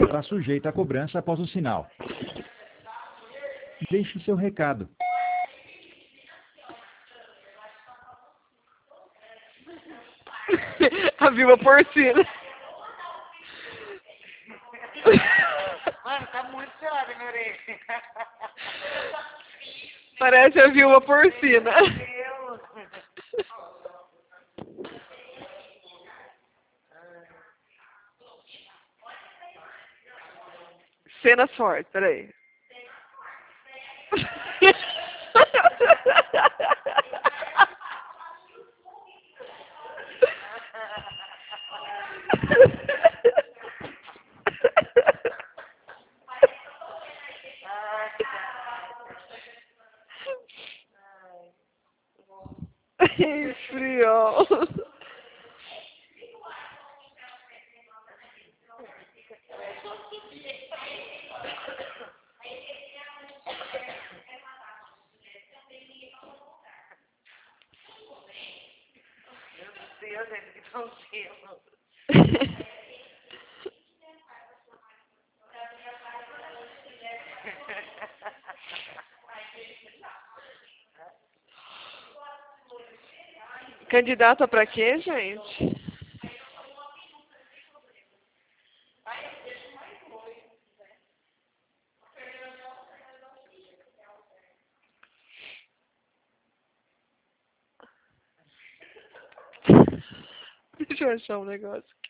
estará sujeita à cobrança após o sinal. Deixe seu recado. A viúva porcina. Mano, tá muito gelado minha orelha. Parece a viúva porcina. Meu Deus. Cenas fortes, peraí. Esfriou. Meu Deus, gente, que tontinho. Candidata pra quê, gente? Deixa eu achar um negócio aqui.